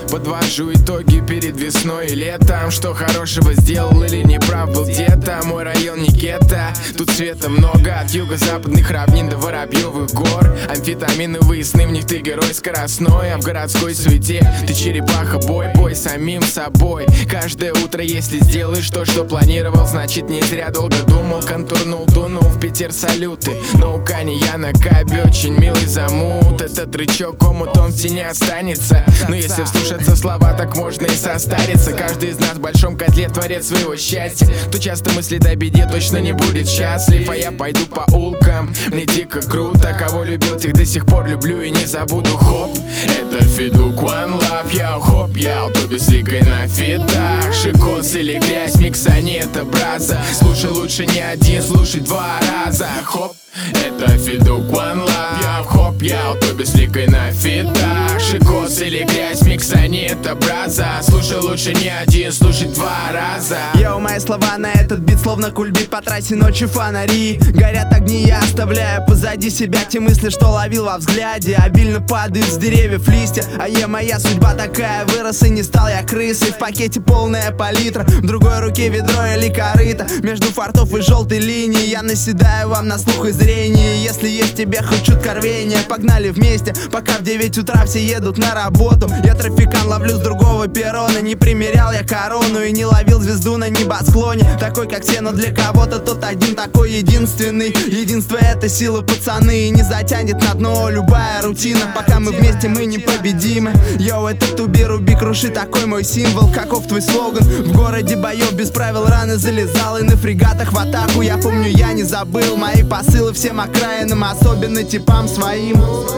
Подвожу итоги перед весной и летом. Что хорошего сделал или не прав был где-то. Мой район не гетто, тут света много. От юго-западных равнин до Воробьевых гор. Амфетаминовые сны, в них ты герой скоростной. А в городской суете ты черепаха, бой самим собой. Каждое утро, если сделаешь то, что планировал, значит не зря долго думал. Контурнул, дунул в Питер салюты. Но у Кани я на кабе, очень милый замут. Этот рычаг омут, он в тени останется. Но если вслушаться слова, так можно и состариться. Каждый из нас в большом котле творец своего счастья. Кто часто мыслит о беде, точно не будет счастлив. А я пойду по улкам, мне дико круто. Кого любил, тех до сих пор люблю и не забуду. Хоп, это Федук One Love, яу, хоп, яу. То без ликой на фитах, шикос или грязь, микса не это браза. Слушай лучше не один, слушай два раза. Хоп, это Федук One Love, яу, хоп, яу. То без ликой на фитах, шикос или грязь, микса не это браза. Слушай лучше не один, слушай два раза. Йоу, мои слова на этот бит словно кульбит по трассе, ночи фонари. Горят огни, я оставляю позади себя те мысли, что ловил во взгляде. Обильно падают с деревьев листья, а моя судьба такая. Вырос и не стал я крысой, в пакете полная палитра. В другой руке ведро или корыто. Между фартов и желтой линии я наседаю вам на слух и зрение. Если есть в тебе хоть чутка рвения, погнали вместе, пока в 9 утра все едут на работу. Я трафикан, ловлю с другого перрона. Не примерял я корону и не ловил звезду на небосклоне. Такой как все, но для кого-то тот один такой единственный. Единство это сила, пацаны, и не затянет на дно любая рутина. Пока мы вместе, мы непобедимы. Йоу, это туби, руби, круши, такой мой символ. Каков твой слоган? В городе боев без правил раны залезал и на фрегатах в атаку. Я помню, я не забыл мои посылы всем окраинам, особенно типам своим.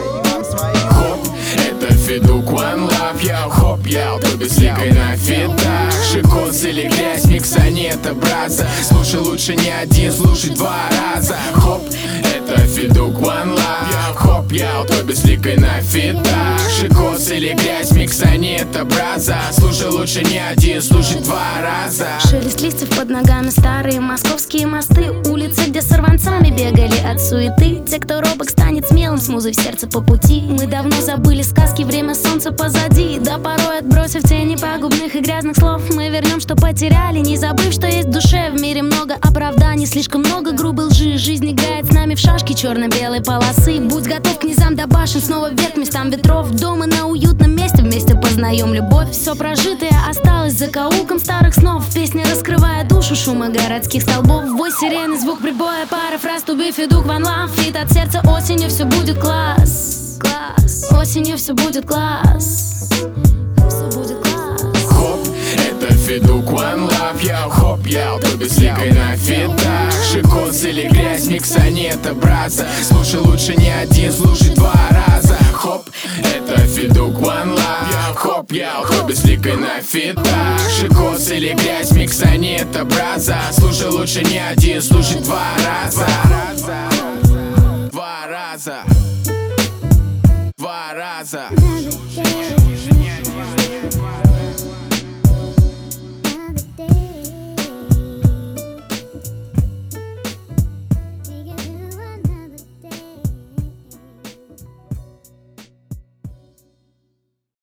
Хоп, это Федук One Love, яу, хоп, яу. То без ликой на фитах, шикос или грязь, микса не это браза. Слушай лучше не один, слушай два раза. Хоп, это Федук One Love, яу, хоп, яу. То без ликой на фитах, шикос или грязь, микса не это браза. Слушай лучше не один, слушай два раза. Шелест листьев под ногами, старые московские мосты. Улицы, где сорванцами бегали от суеты. Те, кто робок, станет смелым, с музой в сердце по пути. Мы давно забыли сказки, время солнца позади. Да порой отбросив тени пагубных и грязных слов, мы вернем, что потеряли, не забыв, что есть в душе. В мире много оправданий, слишком много грубой лжи. Жизнь играет с нами в шашки черно-белой полосы. Будь готов к низам до башен, снова вверх местам ветров. Дома на уютном месте, вместе познаем любовь. Все прожитое осталось за закоулком старых снов. Песня раскрывает душу, шума городских столбов. Вой сирены, звук прибоя, пара фраз. Туби, Федук, One Love, фит от сердца. Осенью все будет класс, класс. Осенью все будет класс, все будет класс. Хоп, это Федук One Love, яу, хоп, яу. То без ликой на фитах, шикос или грязь, микса не это браза. Слушай лучше не один, слушай два раза. Хоп, это Федук One Love, яу, хоп, яу. То без ликой на фитах, шикос или грязь, микса не это браза. Слушай лучше не один, слушай два раза. Два раза. Два раза.